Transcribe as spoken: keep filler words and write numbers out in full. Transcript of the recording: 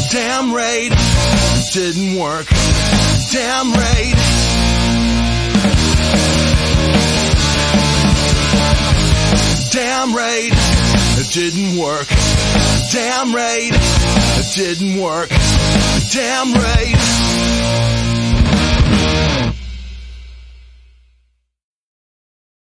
Damn right, it didn't work. Damn right. Damn right, it didn't work. Damn right, it didn't work. Damn right.